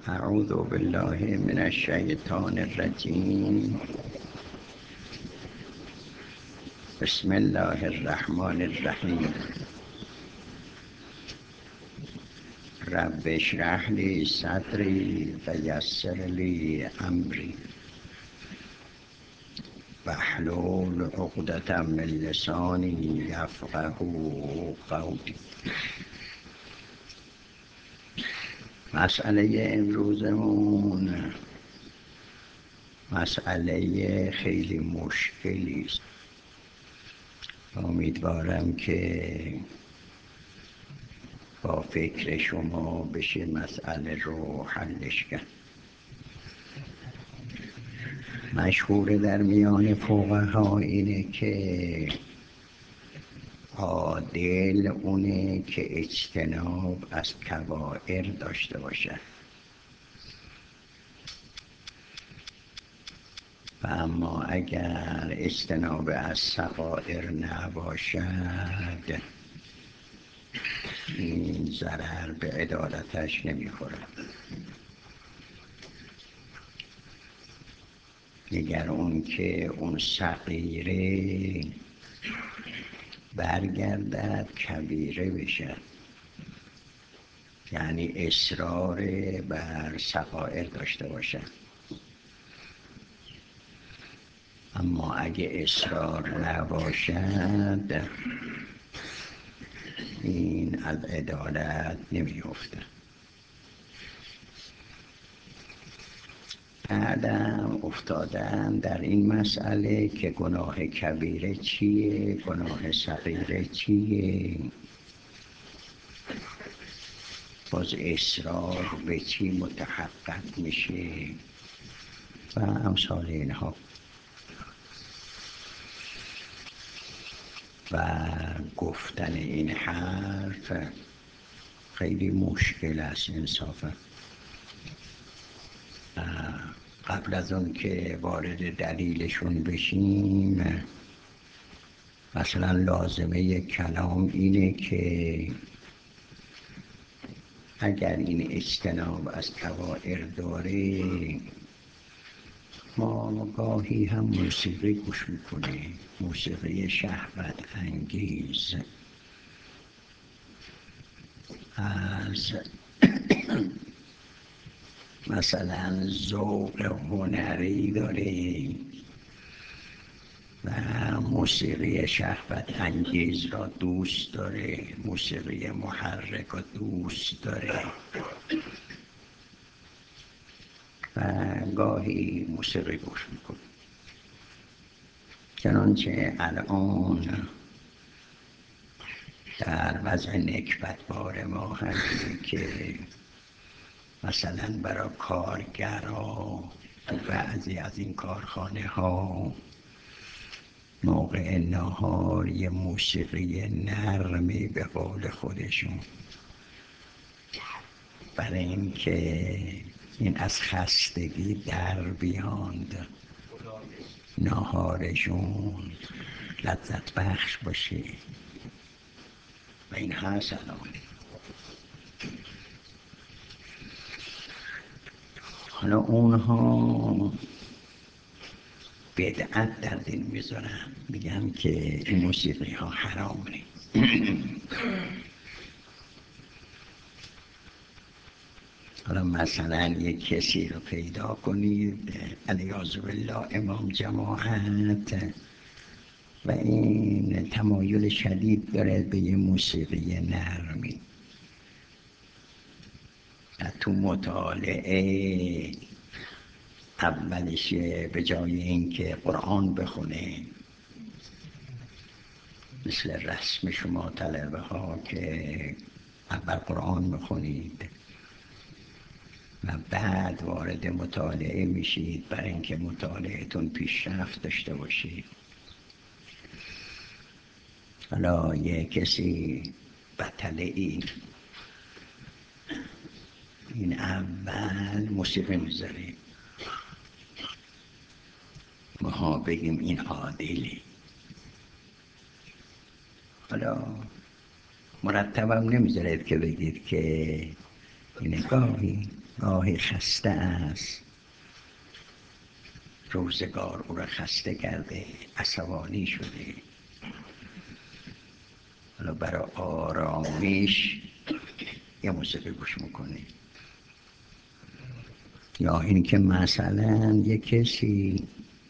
اعوذ بالله من الشیطان الرجیم. بسم الله الرحمن الرحیم. رب اشرح لی صدری و یسر لی امری واحلل عقدة من لسانی یفقهوا قولی. مسئله امروزمون مسئله خیلی مشکلی است. امیدوارم که با فکر شما بشه مسئله رو حلش کرد. مشهور در میان فقها اینه که عادل اونه که اجتناب از کبائر داشته باشه و اما اگر اجتناب از صغائر نباشد این ضرر به عدالتش نمیخوره. دیگر اون که اون صغیره برگردد کبیره بشه، یعنی اصرار بر صغائر داشته باشه. اما اگه اصرار نباشد این از عدالت نمیفته. بعدم افتادن در این مسئله که گناه کبیره چیه، گناه صغیره چیه، باز اصرار به چی متحقق میشه و امثال اینها. و گفتن این حرف خیلی مشکل است انصافا. قبل از اون که وارد دلیلشون بشیم، مثلا لازمه کلام اینه که اگر این اجتناب از کبائر داره، ما گاهی هم موسیقی گوش میکنیم، موسیقی شهوت انگیز، از مثلا ذوق هنری داریم و موسیقی شهوت انگیز را دوست داره، موسیقی محرک را دوست داره و گاهی موسیقی گوش میکنه. چنانچه الان در وضع نکبتبار ما هستیم که مثلا برای کارگرها تو بعضی از این کارخانه ها موقع نهار یه موسیقی نرمی به قول خودشون، برای اینکه این از خستگی در بیاند، نهارشون لذت بخش باشه و این هست الان. حالا اونها بدعت در دین میذارن، میگن که این موسیقی ها حرامه. حالا مثلا یک کسی رو پیدا کنید علیاذ بالله امام جماعت و این تمایل شدید داره به یه موسیقی نرمی، تو مطالعه اولش به جای اینکه قرآن بخونه مثل رسم شما طلبه ها که اول قرآن میخونید و بعد وارد مطالعه میشید برای اینکه مطالعهتون پیشرفت داشته باشید، حالا یه کسی بطلعی این اول موسیقی میذاره، ما بگیم این عادلی. حالا مرتبم نمیذارید که بگید که این گاهی گاهی خسته است، روزگار او را خسته کرده، عصبانی شده. حالا برای آرامش یه موسیقی گوش میکنه. یا این که مثلا یه کسی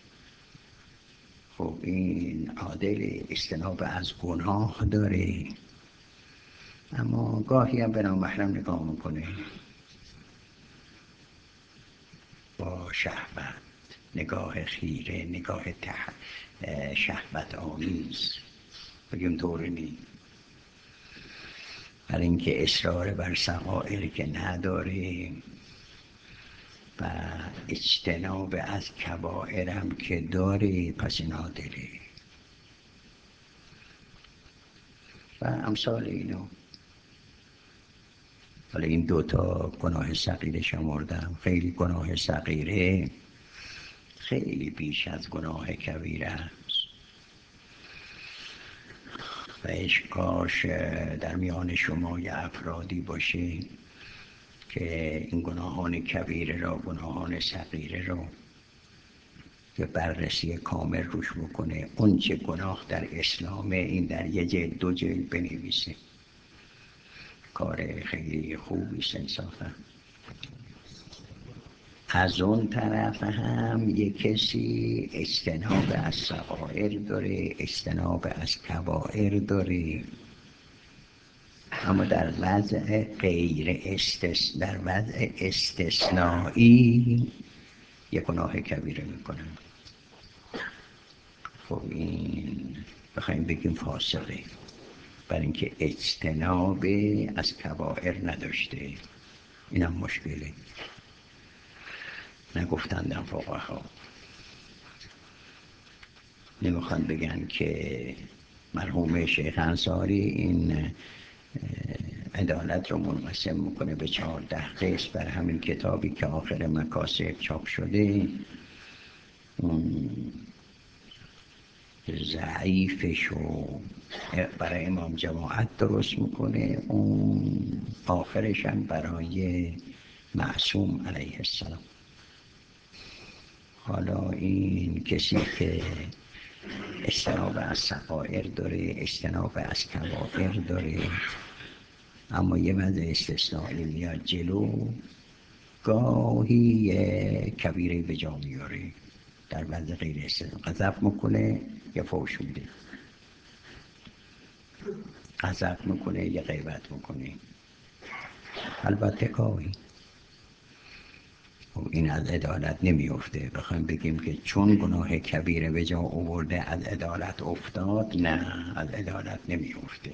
خب این عادل اجتناب از گناه داره، اما گاهی هم به نامحرم نگاه میکنه با شهوت، نگاه خیره، نگاه شهوت آمیز. بگیم طوری نی. برای اینکه اصرار بر صغائر که نداره و اجتناب از کبائرم که داره، پس نادره و امثال اینو. حالا این دوتا گناه صغیره شمردم. خیلی گناه صغیره خیلی بیش از گناه کبیره است و کاش در میان شما یه افرادی باشه که این گناهان کبیره را، گناهان صغیره را که بررسی کامل روش بکنه. اون چه گناه در اسلامه این در یه جلد دو جلد بنویسه. کار خیلی خوبی است انصافا. از اون طرف هم یک کسی اجتناب از صغائر داره، اجتناب از کبائر داره، اما در وضع در وضع استثنایی یک گناه کبیره میکنه. خب این بخوایم بگیم فاسقه، برای اینکه اجتناب از کبائر نداشته. اینم مشکله. نگفتندم فقها نمیخوان بگن که مرحوم شیخ انصاری این عدالت رو منقسم میکنه به 14 قسم. بر همین کتابی که آخر مکاسب چاپ شده ضعیفش رو برای امام جماعت درست میکنه، اون آخرش هم برای معصوم علیه السلام. حالا این کسی که اجتناب از صغائر داره، اجتناب از کبائر داره، اما یه وضع استثنایی میاد جلو، گاهی کبیره به جا میاره. در وضع غیر استثنایی غضب میکنه یا فحش میده، غضب میکنه یا غیبت میکنه. البته گاهی این از عدالت نمیفته. بخوایم بگیم که چون گناه کبیره به جا آورده از عدالت افتاد، نه، از عدالت نمیفته.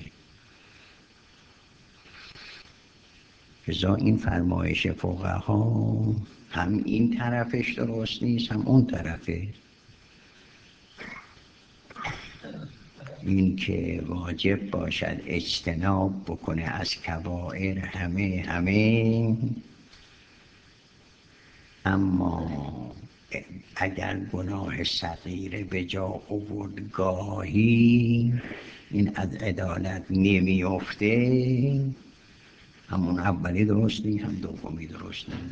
لذا این فرمایش فقها هم این طرفش درست نیست هم اون طرفه. این که واجب باشد اجتناب بکنه از کبائر همه، اما اگر گناه صغیره به جا آورد گاهی این از عدالت نمیفته، همون اولی درست نیست هم دومی درست نیست.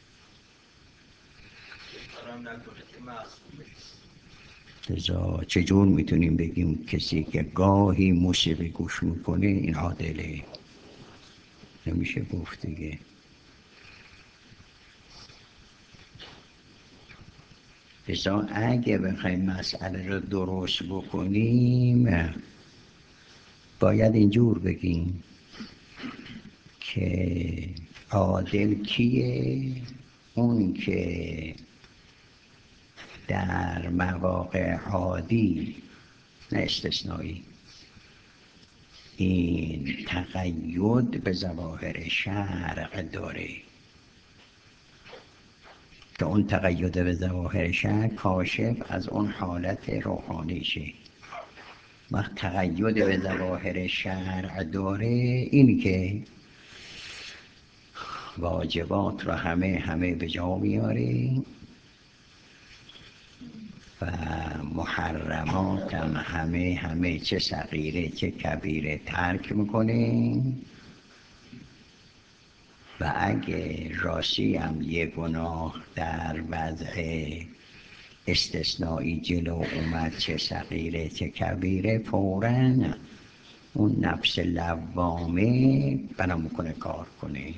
لذا چجور میتونیم بگیم کسی که گاهی موسیقی گوش میکنه این عادله؟ نمیشه گفت دیگه. لذا اگه بخوایم مسئله رو درست بکنیم باید اینجور بگیم که عادل کیه؟ اون که در مواقع عادی، نه استثنایی، این تقید به ظواهر شرع داره، که اون تقید به ظواهر شرع کاشف از اون حالت روحانیشه. وقت تقید به ظواهر شرع داره، این که واجبات رو همه به جا میاره و محرمات هم همه چه صغیره چه کبیره ترک میکنه و اگه راستی هم یه گناه در وضع استثنایی جلو اومد، چه صغیره چه کبیره، فوراً اون نفس لوامه بنا میکنه کار کنه.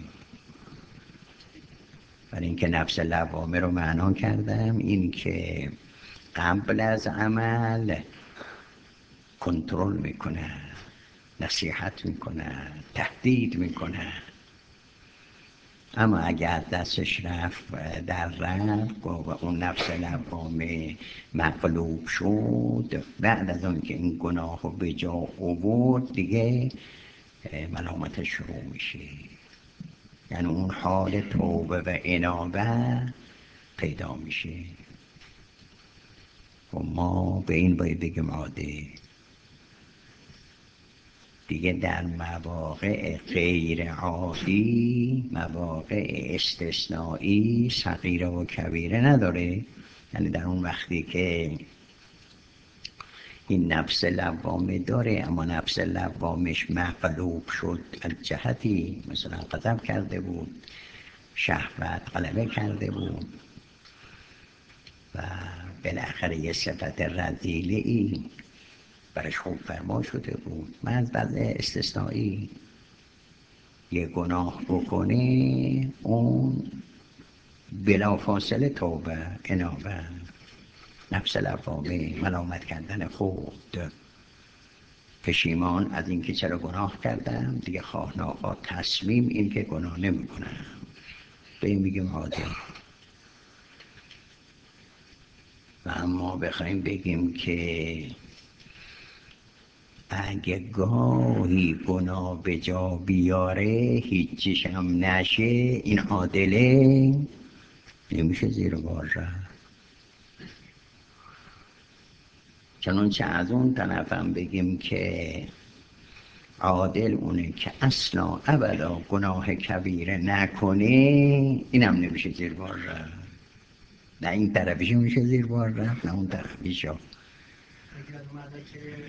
برای اینکه نفس لوامه رو معنا کردم این که قبل از عمل کنترل میکنه، نصیحت میکنه، تهدید میکنه، اما اگر دستش رفت در رفت و اون نفس لوامه مغلوب شد، بعد از اون که این گناه رو به جا آورد دیگه ملامتش شروع میشه. یعنی اون حال توبه و انابه پیدا میشه و ما به این باید بگیم عادل. دیگه در مواقع غیر عادی، مواقع استثنایی، صغیره و کبیره نداره. یعنی در اون وقتی که این نفس لوامه داره اما نفس لوامش مغلوب شد از جهتی، مثلا غضب کرده بود، شهوت غلبه کرده بود و بالاخره یه صفت رذیله ای برش خوب فرما شده بود، من از بعد استثنایی یه گناه بکنه، اون بلا فاصله توبه، انابه، نفس لوامه، ملامت کردن خود، پشیمان از اینکه چرا گناه کردم، دیگه خواه ناخواه تصمیم این که گناه نمی کنم. به این میگیم عادل. و اما بخوایم بگیم که اگه گاهی گناه به جا بیاره هیچیش هم نشه، این عادله، نمیشه زیر بار رفت. چنانچه از اون طرفم بگیم که عادل اونه که اصلا ابدا گناه کبیره نکنه، اینم نمیشه زیر بار رفت. نه این طرفیشو میشه زیر بار رفت، نه اون طرفیشو. اگر ملکه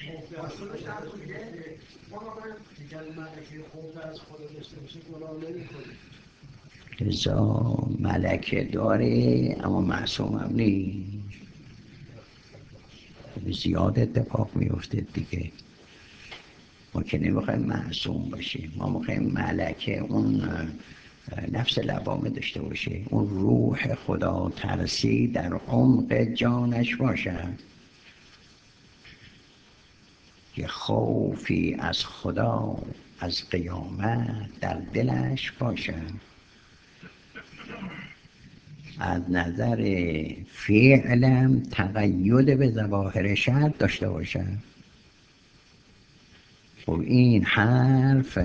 خوب از خود داشته باشه گناه نمی‌کنه. لذا ملکه داره اما معصوم هم نیست. زیاد اتفاق میفته دیگه. ما که نمیخوایم معصوم باشیم، ما میخوایم ملکه اون نفس لوامه داشته باشه، اون روح خدا ترسی در عمق جانش باشه، که خوفی از خدا، از قیامت در دلش باشه، از نظر فعلم تقید به ظواهر شرع داشته باشه. خب این حرف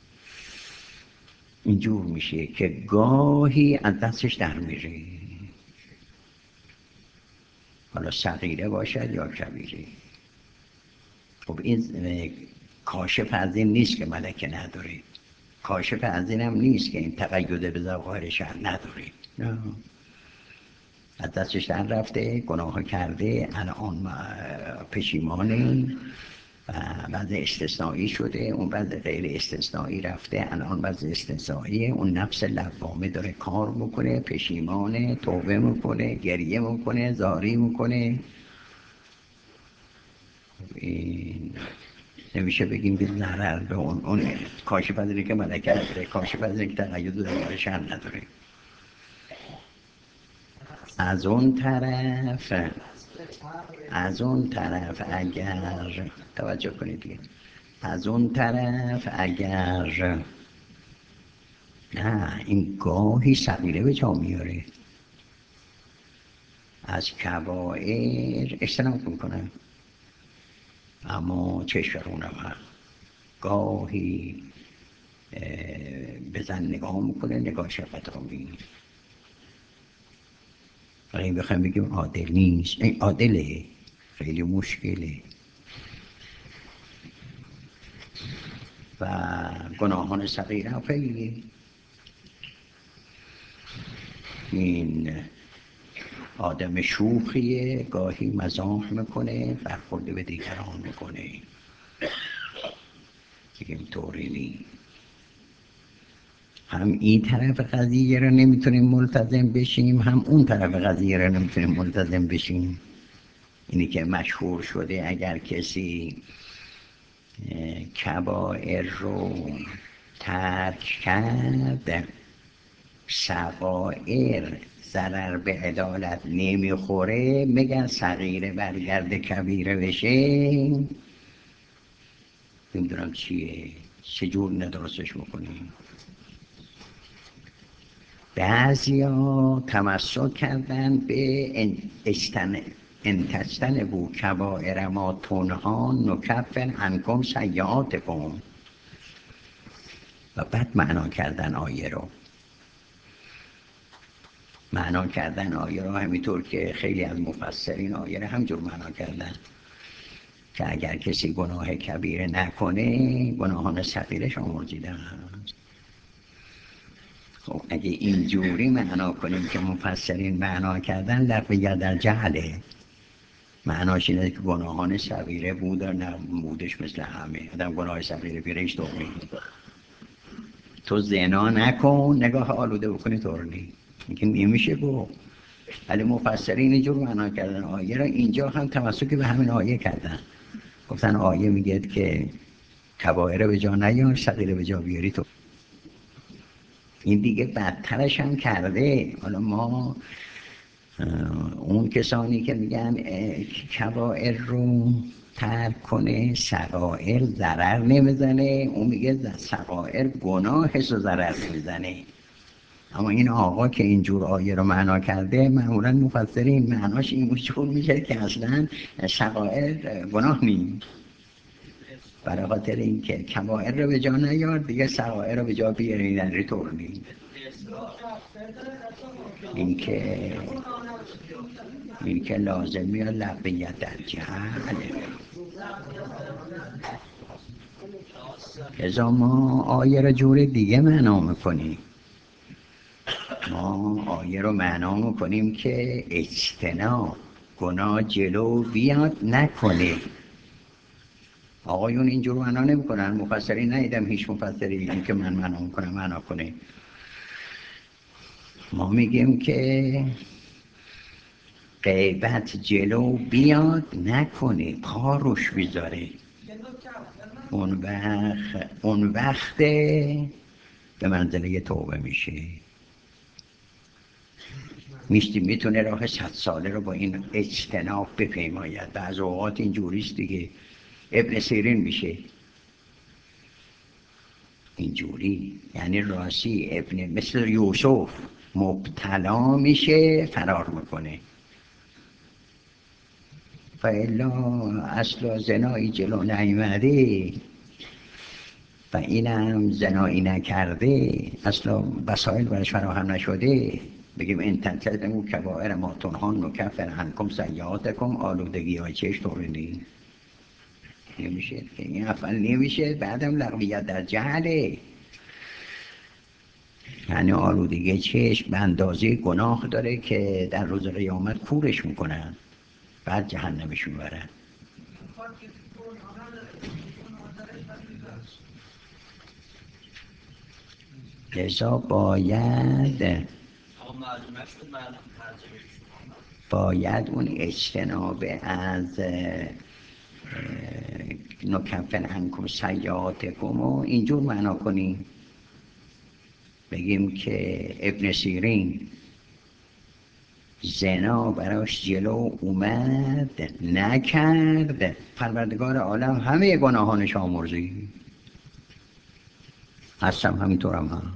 اینجور میشه که گاهی از دستش در میره، حالا صغیره باشد یا کبیره. خب این کاشف از این نیست که ملکه نداره، کاشف از این هم نیست که این تقید به ظواهر شرع نداره. نه، از دستش در رفته، گناه کرده، الان پشیمانه، بعض استثنایی شده، اون بعض غیر استثنایی رفته، الان بعض استثنایی، اون نفس لوامه داره کار میکنه، پشیمانه، توبه میکنه، گریه میکنه، زاری میکنه. این نمیشه بگیم که ضرر به اون کاشف از اینه که ملکه نداره، کاشف از اینه که تقید به ظواهر شرع نداره. از اون طرف اگر توجه کنید دیگه، از اون طرف اگر نه، این گاهی صغیره به جا میاره، از کبائر اجتناب میکنه، اما چشمرونم هست، گاهی به زن نگاه میکنه، نگاه شفقت آمیز. اگه بخوایم بگیم عادل نیست، این عادله، خیلی مشکله. و گناهان صغیره هم خیلی، این آدم شوخیه، گاهی مزاح میکنه، برخورد به دیگران میکنه، دیگه اینطوری نیست. هم این طرف قضیه رو نمیتونیم ملتزم بشیم، هم اون طرف قضیه رو نمیتونیم ملتزم بشیم. اینی که مشهور شده اگر کسی کبائر رو ترک کرد، صغائر ضرر به عدالت نمیخوره، میگن صغیره برگرد کبیره بشه. نمیدونم چیه، چجور ندرستش بکنیم. بعضیا تمسک کردن به انتستن بو کبائر ما تنها نکفر عنکم سیئاتکم، و بعد معنا کردن آیه رو. معنا کردن آیه رو همینطور که خیلی از مفسرین آیه رو همجور معنا کردن که اگر کسی گناه کبیره نکنه گناهان صغیرش آمرزیده هست. خب اگه اینجوری معنا کنیم که مفسرین معنا کردن، لغو در جهله. معناش اینه که گناهان صغیره بود و نبودش مثل همه. آدم گناه صغیره بیرش طور نید. تو زنا نکن نگاه آلوده بکنی طور نید. اینکه نمیشه گفت. ولی مفسرین اینجور معنا کردن آیه را، اینجا هم تمسک به همین آیه کردن. گفتن آیه میگه که کبائر به جا نیار، صغیره به جا بیاری. تو این دیگه بدترش هم کرده. حالا ما اون کسانی که میگن کبائر رو ترک کنه صغائر ضرر نمیزنه، اون میگه صغائر گناهش رو ضرر نمیزنه. اما این آقا که اینجور آیه رو معنا کرده، معمولا مفسرین معناش این جور میشه که اصلا صغائر گناه نیست. برای خاطر این که کبائر رو به جا نیار، دیگه صغائر رو به جا بیاری، در ریتور نیست. این که لازم میاد لغویت در جهله. ازا ما آیه رو جور دیگه معنا میکنیم. ما آیه رو معنا میکنیم که اجتناب گناه جلو بیاد نکنه. آقایون اینجور معنا نمیکنن. مفسرین ندیدم هیچ مفسری این که من معنا میکنم معنا کنه. ما میگیم که غیبت جلو بیاد نکنه، پا روش بیذاره. اون وقت به منزله توبه میشه. میتونه راه 100 ساله رو با این اجتناب بپیماید. بعض اوقات اینجوریست دیگه. ابن سیرین میشه اینجوری، یعنی راستی مثل یوسف مبتلا میشه فرار میکنه. و الا اصلا زنایی جلو نیامده و اینم زنایی نکرده، اصلا وسایل برش فراهم نشده، بگیم این تنتظمو کبائر ما تنها نکفر عنکم سیئاتکم، آلودگی های چش طوره نمیشه که این اول نمیشه. بعدم لغویت در جهله، یعنی آلودگی چشم به اندازه گناه داره که در روز قیامت کورش میکنن، بعد جهنمشون برن. لذا باید اون اجتناب از نکفن عنکم سیئاتکم و اینجور معنا کنیم. بگیم که ابن سیرین زنا براش جلو اومد نکرد، پروردگار عالم همه گناهانش آمرزید. هستم همینطورم هم.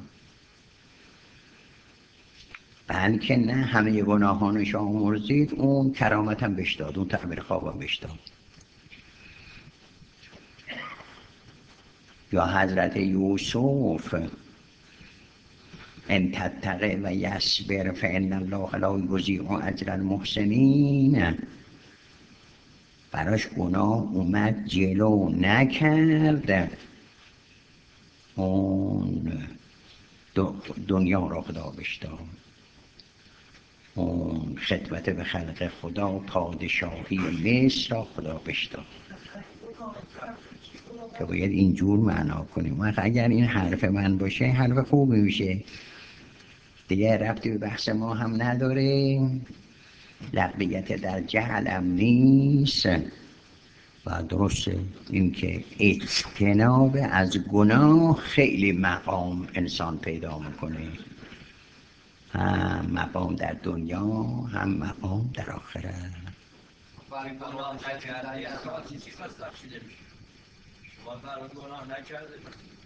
بلکه نه همه گناهانش آمرزید، اون کرامت هم بهش داد، اون تعبیر خواب هم بهش داد. یا حضرت یوسف ان تتقی و یصبر فان الله لا یضیع اجر المحسنین، براش گناه اومد جلو نکرد، اون دنیا را خدا بهش داد، اون خدمت به خلق خدا، پادشاهی مصر را خدا بهش داد. که باید اینجور معنا کنیم. و اگر این حرف من باشه حرف خوبی میشه دیگه، ربطی به بحث ما هم نداره، لغویت در جهلم نیست. و درسته این که اجتناب از گناه خیلی مقام انسان پیدا میکنه، هم مقام در دنیا هم مقام در آخرت. برای گناه نکردنی اساسی چیز هست تفصیل میشه. شما برای گناه نکرده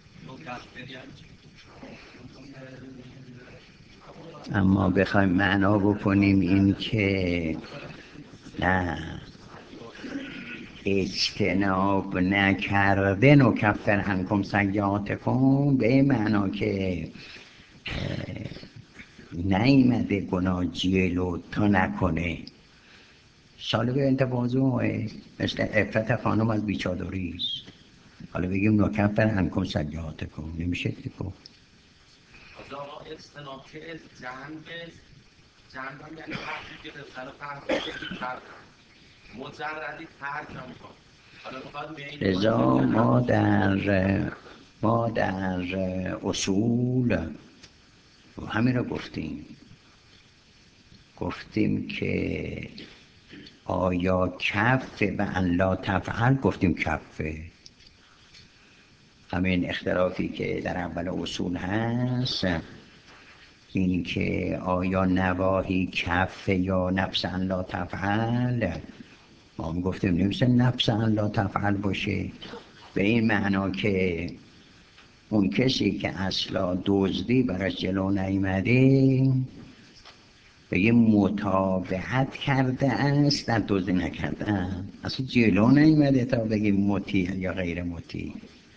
اما بخوایم معنا بکنیم این که نه اجتناب نکردن و کفر عنکم سیئاتکم، به این معنا که نیامده گناه جلو تا نکنه. ساله به انتفاضوه مثل عفت خانم از بیچادری است. حالا بگیم نکفر عنکم سیئاتکم، نمیشه که گفت. از آقا اجتناب که جنب هم یعنی تحقیق که سر تحقیق ترک مجردی ترک هم کن. لذا ما در اصول همین رو گفتیم که آیا کف و ان لا تفعل، گفتیم کفه. همین اختلافی که در اول اصول هست این که آیا نواهی کف یا نفس ان لا تفعل، ما هم گفتیم نمیشه نفس ان لا تفعل باشه، به این معنا که اون کسی که اصلا دزدی براش جلو نیامده بگه متابعت کرده است در دزدی نکردن، اصلا جلو نیامده تا بگه مطیع یا غیر مطیع.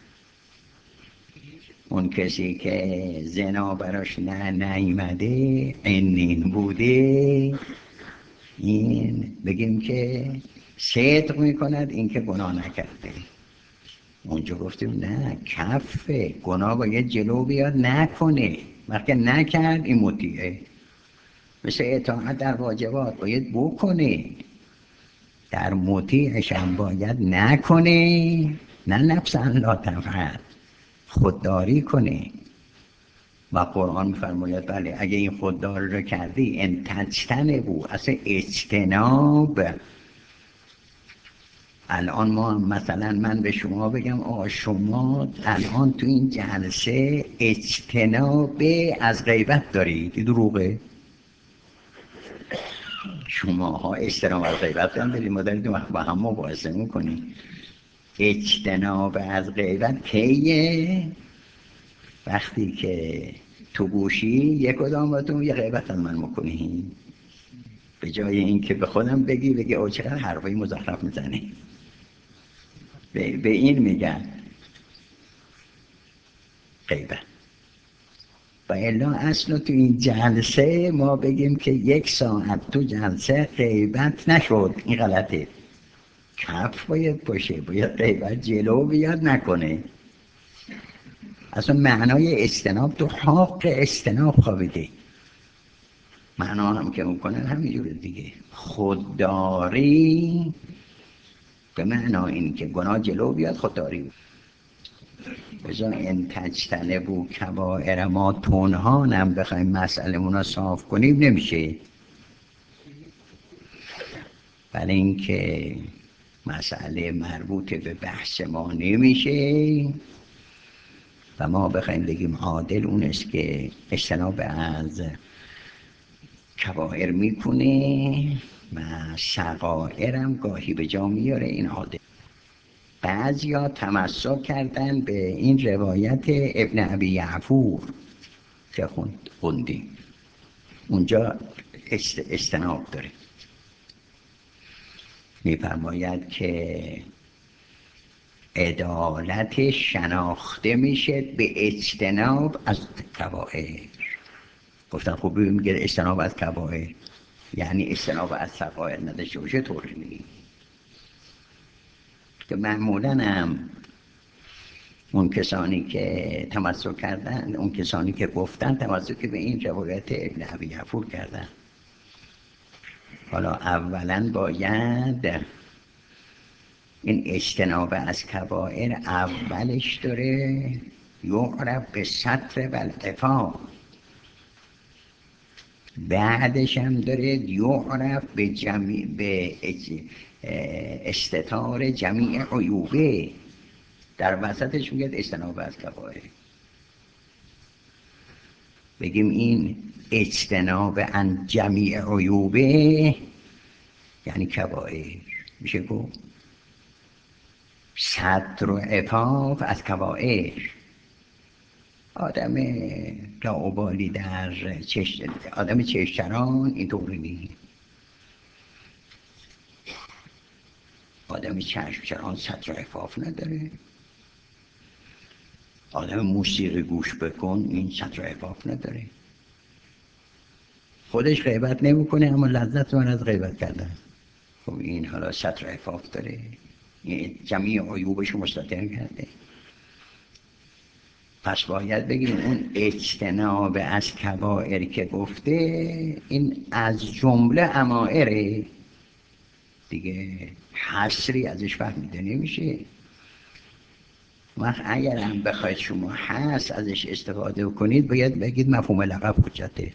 اون کسی که زنا براش نیامده عنین بوده، این بگیم که صدق میکند این که گناه نکرده. اونجا گفتیم نه، کف گناه باید جلو بیاد نکنه، وقتی نکرد این مطیعه. مثل اطاعت در واجبات باید بکنه، در مطیعش هم باید نکنه، نه نفس ان لا تفعل خودداری کنه. و قرآن می‌فرماید بله اگه این خودداری رو کردی ان تجتنبوا، اصلا اجتناب. الان ما مثلا من به شما بگم آقا شما الان تو این جلسه اجتناب از غیبت دارید، این دروغه. شماها اجتناب از غیبت هم دارید، ما دارید با هم مباحثه میکنیم. اجتناب از غیبت کیه؟ وقتی که تو گوشی یک کدامتون یه غیبت از من میکنی، به جای این که به خودم بگی او چقدر حرفای مزخرف میزنی، به این میگن غیبت. و الا اصلا تو این جلسه ما بگیم که 1 ساعت تو جلسه غیبت نشد، این غلطه. کف باید باشه، باید غیبت جلو بیاد نکنه. اصلا معنای اجتناب تو حق اجتناب خوابیده. معنا هم که میکنن همینجور دیگه. خودداری به معنا این که گناه جلو بیاد خودداری. بذار این تجتنبوا کبائر ما تنهانم بخوایم مسئله رو صاف کنیم نمیشه. برای اینکه مسئله مربوط به بحث ما نمیشه و ما بخوایم بگیم عادل اون است که اجتناب از کبائر میکنه و صغائرم گاهی به جا میاره، این عادل. بعضیا تمسک کردن به این روایت ابن ابی یعفور که خوندیم، اونجا اجتناب داره. میفرماید که عدالت شناخته میشه به اجتناب از کبائر. گفتن خب میگه اجتناب از کبائر یعنی اجتناب از صغائر نداشته باشه، طوری میگی که معمولاً هم اون کسانی که تمسک کردن، اون کسانی که گفتن تمسک به این روایت ابن ابی یعفور کردن. حالا اولاً باید این اجتناب از کبائر اولش داره یعرف به ستر و العفاف، بعدش هم داره یعرف به استتار جمیع عیوبه، در وسطش میگه اجتناب از کبائر. بگیم این اجتناب عن جمیع عیوبه یعنی کبائر، میشه گفت ستر و عفاف از کبائر. آدم لاابالی در آدم چشتران اینطوری نیست. آدم چشمچران ستر و عفاف نداره. آدم موسیقی گوش بکن این ستر و عفاف نداره. خودش غیبت نمیکنه اما لذت من از غیبت کردن. خب این حالا ستر و عفاف داره، این جمیع عیوبش مستطر کرده. پس باید بگیم اون اجتناب از کبائر که گفته این از جمله امائره دیگه، حصری ازش فهمیده نمیشه. وقت اگر هم بخواید شما حصر ازش استفاده کنید باید بگید مفهوم لقب حجته.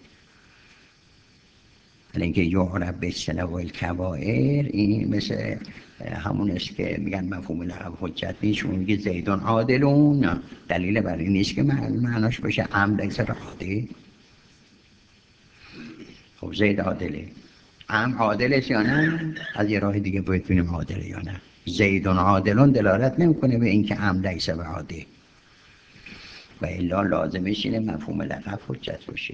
اینکه یعرف به اجتناب الکبائر این مثل همون است که میگن مفهوم لقب حجت نیست. شما میگید زیدون عادلون، دلیل بر این نیست که معناش باشه عمد اکثر عادل. خب زید عادله، عمد عادل است یا نه؟ از یه راه دیگه باید ببینیم عادله یا نه. زیدون عادلون دلالت نمیکنه به اینکه عمد اکثر عادل، و الا لازمش اینه مفهوم لقب حجت باشه.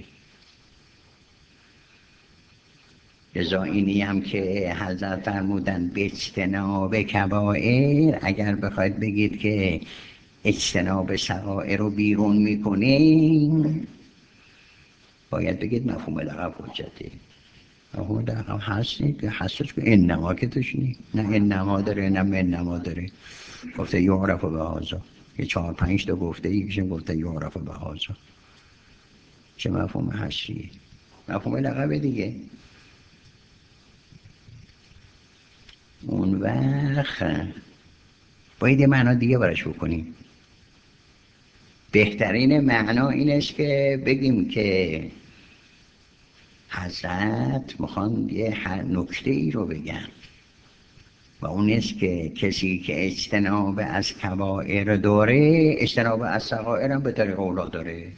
لذا اینی هم که حضرت فرمودن به اجتناب کبائر، اگر بخواید بگید که اجتناب صغائر رو بیرون میکنیم باید بگید مفهوم لقب حجته. مفهوم لقب هست نیست که هستش که انما که توش نیست، نه انما داره نه منما داره. گفته یعرف به هذا، یه 4-5 تا گفته یکیشون گفته یعرف به هذا. چه مفهوم حصریه؟ مفهوم لقب دیگه. اون وقت باید یه معنا دیگه براش بکنیم. بهترین معنا این است که بگیم که حضرت میخوان یه نکته ای رو بگن و اون است که کسی که اجتناب از کبائر داره اجتناب از صغائر هم به طریق اولا داره.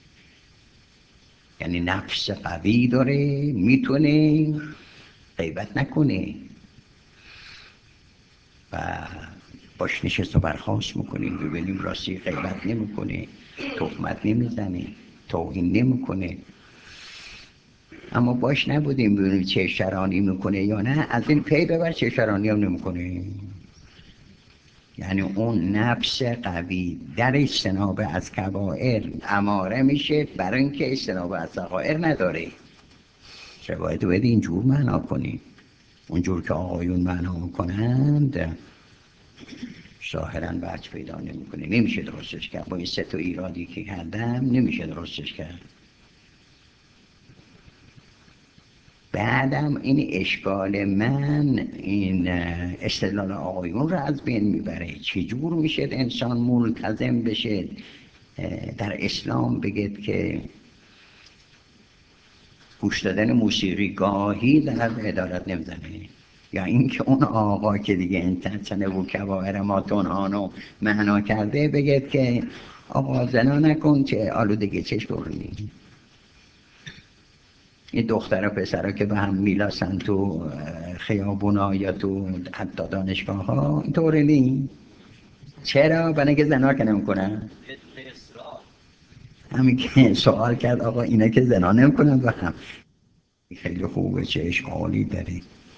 یعنی نفس قوی داره، میتونه غیبت نکنه و باش نشست و برخاست میکنیم ببینیم راستی غیبت نمیکنه، تهمت نمیزنه، توهین نمیکنه. اما باش نبودیم ببینیم چه شرانی میکنه یا نه، از این پی ببر چه شرانی هم نمیکنه. یعنی اون نفس قوی در اجتناب از کبائر اماره میشه برای اینکه اجتناب از صغائر نداره. روایت باید اینجور معنا کنیم. اونجور که آقایون معنا میکنند ظاهراً بچ پیدا نمیکنه، نمیشه درستش کرد. با این 3 تا ایرادی که کردم نمیشه درستش کرد. بعدم این اشکال من این استدلال آقایون رو از بین میبره. چجور میشه انسان ملتزم بشه در اسلام بگید که گوش دادن موسیقی گاهی در عدالت نمیزنه، یا اینکه اون آقا که دیگه انتنه و کبائر ما تنهانو معنا کرده بگید که آقا زنا نکن که آلودگی چشم برونی. این دختر و پسرها که به هم میلاسن تو خیابونا یا تو حتی دانشگاه ها اینطوری نی. چرا؟ برای اینکه زنا که نمیکنن. همین که سوال کرد آقا اینا که زنا نمیکنن با هم. خیلی خوبه، چه اشکالی داره.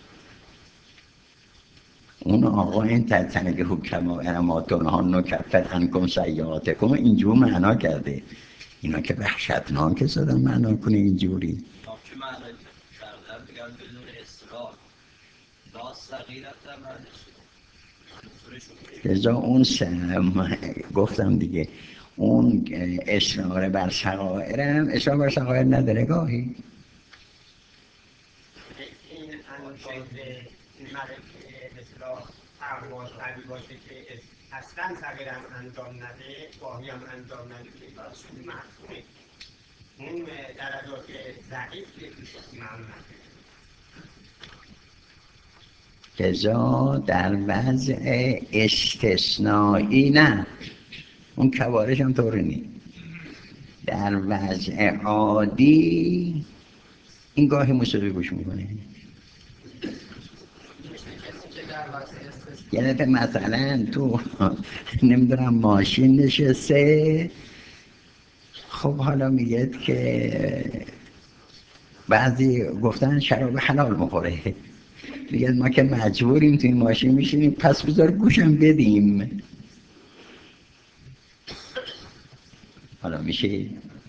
اون آقا این تنه که حکما ما تنهان نکفر عنکم سیئاتکم اینجور معنا کرده. اینا که وحشتناک زدن معنا کنه اینجوری. که معنا کردن بگم بدون اصرار لا صغیرت لذا اون گفتم دیگه اون اصرار بر صغائر هم اصرار بر صغائر نداره گاهی. این انواع این معرفه مثلا اهواز قوی باشه که اصلا تغییرم انجام نده، گاهی هم انجام نده، براش مفهومه. اون درجات ضعیف که توش معموله. لذا در وضع استثنایی نه، اون کوارش هم طوری نیست. در وضع عادی این گاهی موسیقی گوش میکنه. یه دفعه مثلا تو نمیدونم ماشین نشسته، خب حالا میگه که بعضی گفتن شراب حلال بخوره، میگه ما که مجبوریم تو این ماشین میشینیم پس بذار گوشم بدیم. حالا میشه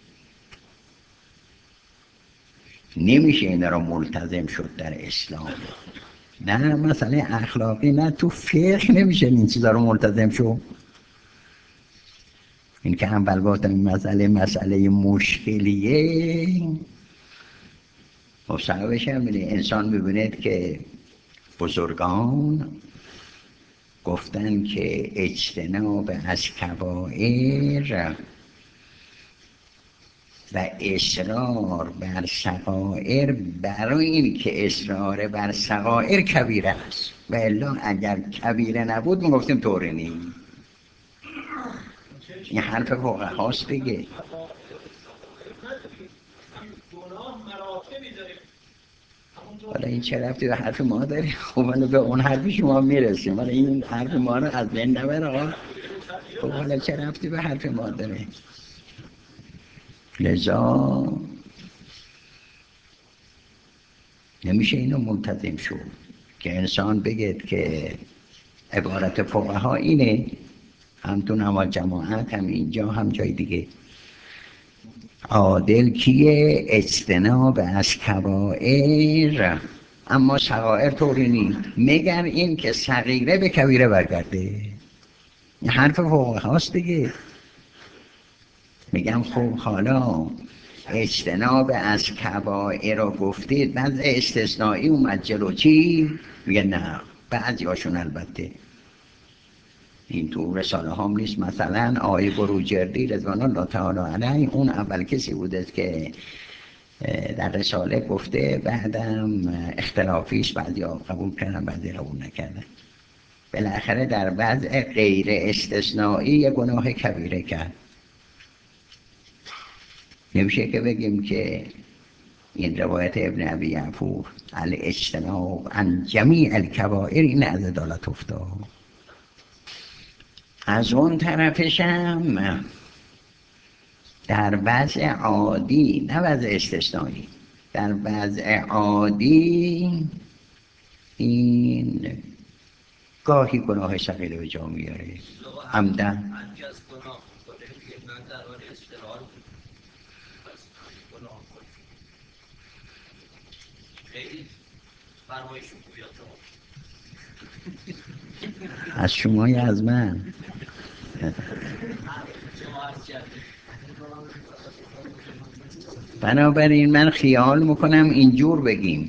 نمیشه این رو ملتزم شد در اسلام. نه مسئله اخلاقی، نه تو فقه نمیشه این چیزا رو ملتزم شد. این که اول گفتم این مسئله مشکلیه. خب سببش هم انسان ببینید که بزرگان گفتن که اجتناب از کبائر و اصرار بر صغائر، برای این که اصرار بر صغائر کبیره است، و الا اگر کبیره نبود ما گفتیم طوری نیست. این حرف فقهاست دیگه. حالا این چه رفتی به حرف ما داری؟ خب حالا به اون حرف شما میرسیم، حالا این حرف ما رو از بین نبره. خب حالا چه رفتی به حرف ما داری؟ لذا نمیشه اینو ملتزم شد که انسان بگید که عبارت فقها اینه، هم تو نماز جماعت، هم اینجا، هم جای دیگه. عادل کیه؟ اجتناب از کبائر، اما صغائر طوری نیست، مگر این که صغیره به کبیره برگرده. این حرف فقهاست دیگه. میگم خب حالا اجتناب از کبائر رو گفتید، بعد استثنایی اومد جلو چی؟ میگه نه، بعضی هاشون البته این تو رساله هم نیست. مثلا آقای بروجردی رضوان الله تعالی علیه اون اول کسی بوده که در رساله گفته، بعدم اختلافیش بعضی ها قبول کردن بعضی قبول نکردن. بالاخره در وضع غیر استثنایی یه گناه کبیره کرد. نمیشه که بگیم که این روایت ابن ابی یعفور الاجتناب عن جمیع الکبائر این از عدالت افتاد. از اون طرفش هم در وضع عادی، نه وضع استثنایی، در وضع عادی این گاهی گناه صغیره به جا میاره عمدن. از شما یا از من؟ بنابراین من خیال میکنم اینجور بگیم،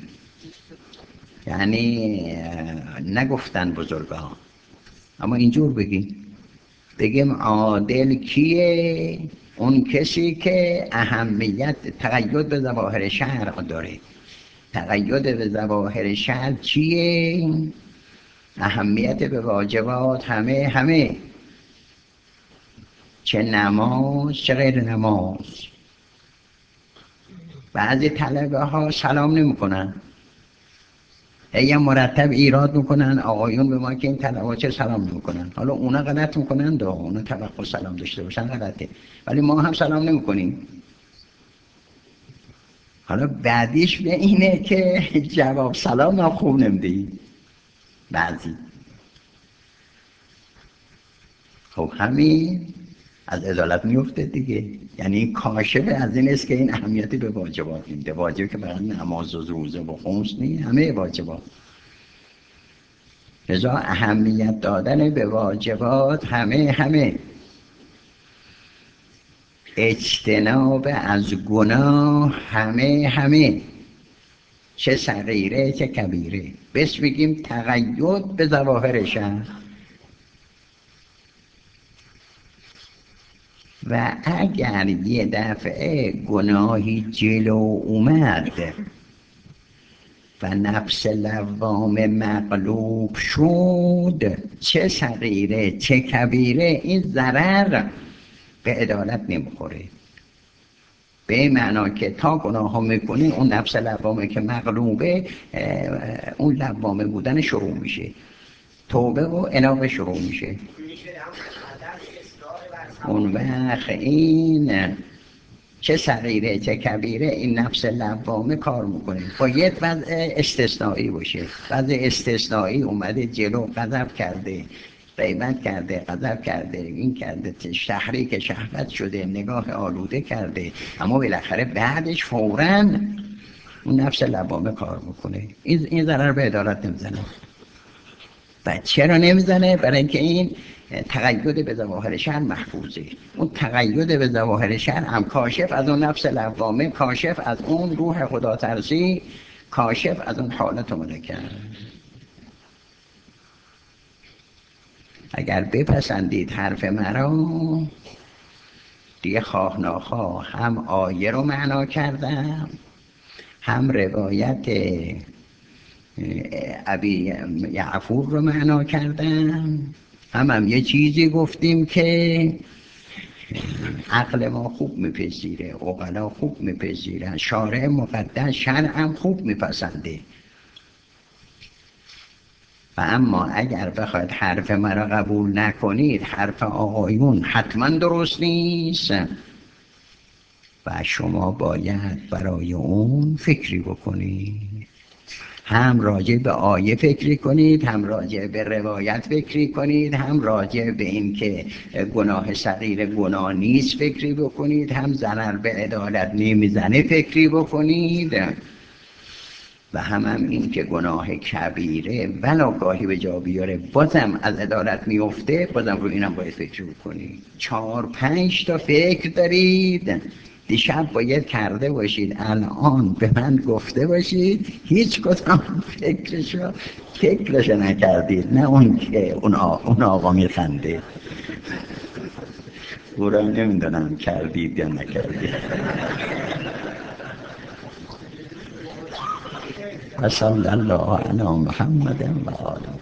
یعنی نگفتن بزرگان، اما اینجور بگیم عادل کیه؟ اون کسی که اهمیت تقید به ظواهر شرع داره. تقید به ظواهر شرع چیه؟ اهمیت به واجبات همه، چه نماز چه غیر نماز. بعضی طلبه ها سلام نمی کنن، یه مرتب ایراد میکنن آقایون به ما که این طلبه چه سلام نمی کنن. حالا اونا غلط میکنن، اونا توقع سلام داشته باشن غلطه، ولی ما هم سلام نمی کنیم. حالا بعدیش به اینه که جواب سلام هم خوب نمیدهی بعضی. خب همین از عدالت میفته دیگه. یعنی کاشف از این است که این اهمیتی به واجبات میده. واجب که برای نماز و روزه و خمس نیست، همه واجبات. لذا اهمیت دادن به واجبات همه. اجتناب از گناه همه. چه صغیره چه کبیره. بس بگیم تقید به ظواهر شرع. و اگر یه دفعه گناهی جلو اومد و نفس لوامه مغلوب شد، چه صغیره چه کبیره، این ضرر به عدالت نمیخوره. به این معنا که تا گناه ها میکنی اون نفس لوامه که مغلوبه، اون لوامه بودن شروع میشه، توبه و انابه شروع میشه. اون وقت این چه صغیره چه کبیره، این نفس لوامه کار میکنه. باید وضع استثنایی باشه. وضع استثنایی اومده جلو، غضب کرده، غیبت کرده، غضب کرده، این کرده، تحریک شهوت شده، نگاه آلوده کرده، اما بالاخره بعدش فوراً اون نفس لوامه کار میکنه. این ضرر به عدالت نمیزنه. و چرا نمیزنه؟ برای اینکه این تقید به ظواهر شرع محفوظه. اون تقید به ظواهر شرع هم کاشف از اون نفس لوامه، کاشف از اون روح خدا ترسی، کاشف از اون حالت ملکه. اگر بپسندید حرف مرا، دیگه خواه ناخواه هم آیه رو معنا کردم، هم روایت ابی یعفور رو معنا کردم، هم یه چیزی گفتیم که عقل ما خوب میپذیره، عقلا خوب میپذیرن، شارع مقدس شرع هم خوب میپسنده. و اما اگر بخواید حرف مرا قبول نکنید، حرف آقایون حتما درست نیست و شما باید برای اون فکری بکنید. هم راجع به آیه فکری کنید، هم راجع به روایت فکری کنید، هم راجع به این که گناه صغیر گناه نیست فکری بکنید، هم ضرر به عدالت نمیزنه فکری بکنید، و هم این که گناه کبیره ولا گاهی به جا بیاره بازم از عدالت میفته، بازم رو اینم باید فکر بکنید. 4-5 تا فکر دارید دیشب باید کرده باشید، الان به من گفته باشید، هیچ کدام فکرشو نکردید. نه اون که اون آقا میخنده، او را نمیدونم کردید یا نکردید. و صلی الله علی محمد و آله.